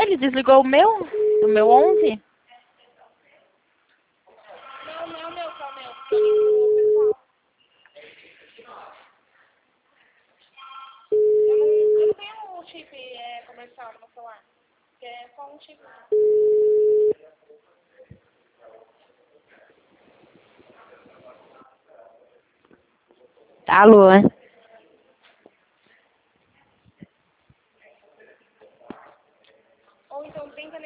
Ele desligou o meu? Do meu 11? Não, não é o meu, que é o meu. Que eu ligo pro pessoal. Eu não tenho um chip comercial no meu celular. Que é só um chip. Alô?